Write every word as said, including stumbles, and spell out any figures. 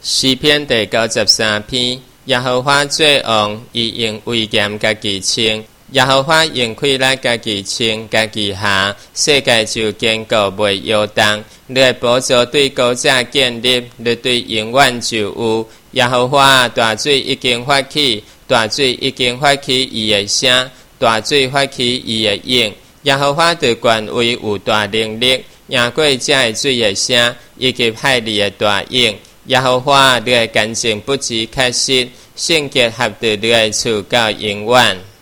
诗篇第九十三篇，耶和华做王，伊用威严家己称。耶和华用开来家己称，家己下，世界就坚固袂摇动。你的宝座对高者建立，你对永远就有。耶和华大水已经发起，大水已经发起伊的声，大水发起伊的影。耶和华对权威有大能力，赢过这的水的声，以及海里的大影。耶和华，你的干净不知确实，圣洁合着你的厝到永远。